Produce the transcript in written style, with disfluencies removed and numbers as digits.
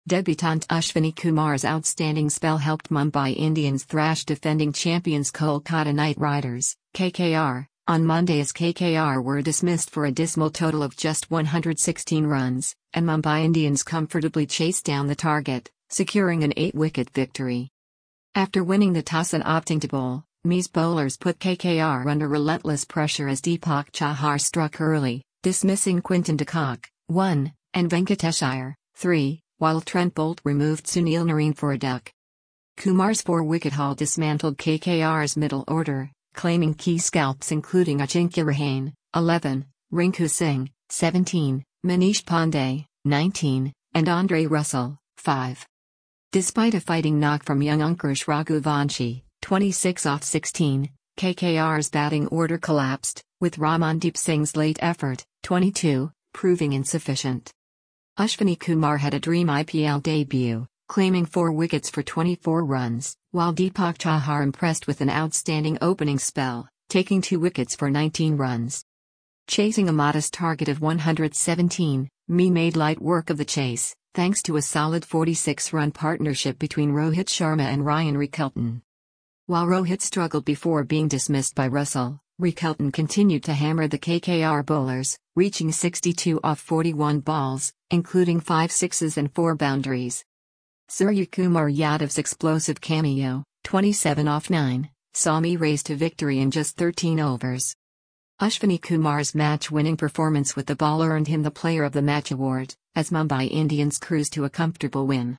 Debutant Ashwini Kumar's outstanding spell helped Mumbai Indians thrash defending champions Kolkata Knight Riders (KKR) on Monday as KKR were dismissed for a dismal total of just 116 runs, and Mumbai Indians comfortably chased down the target, securing an 8-wicket victory. After winning the toss and opting to bowl, ME's bowlers put KKR under relentless pressure as Deepak Chahar struck early, dismissing Quinton de Kock, 1, and Venkatesh Iyer, 3, while Trent Boult removed Sunil Narine for a duck. Kumar's 4-wicket haul dismantled KKR's middle order, claiming key scalps including Ajinkya Rahane, 11, Rinku Singh, 17, Manish Pandey, 19, and Andre Russell, 5. Despite a fighting knock from young Ankush Raghuvanshi, 26 off 16, KKR's batting order collapsed, with Ramandeep Singh's late effort, 22, proving insufficient. Ashwini Kumar had a dream IPL debut, claiming 4 wickets for 24 runs, while Deepak Chahar impressed with an outstanding opening spell, taking 2 wickets for 19 runs. Chasing a modest target of 117, ME made light work of the chase, thanks to a solid 46-run partnership between Rohit Sharma and Ryan Rickelton. While Rohit struggled before being dismissed by Russell, Rickelton continued to hammer the KKR bowlers, reaching 62 off 41 balls, including 5 sixes and 4 boundaries. Suryakumar Yadav's explosive cameo, 27 off 9, saw ME race to victory in just 13 overs. Ashwini Kumar's match-winning performance with the ball earned him the Player of the Match award, as Mumbai Indians cruised to a comfortable win.